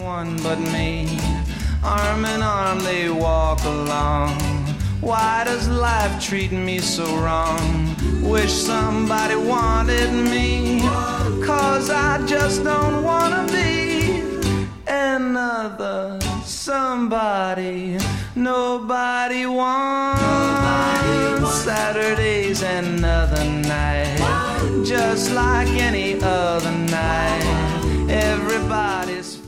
anyone but me. Arm in arm they walk along. Why does life treat me so wrong? Wish somebody wanted me, 'cause I just don't wanna be another somebody nobody wants. Saturday's another night, just like any other night. Everybody's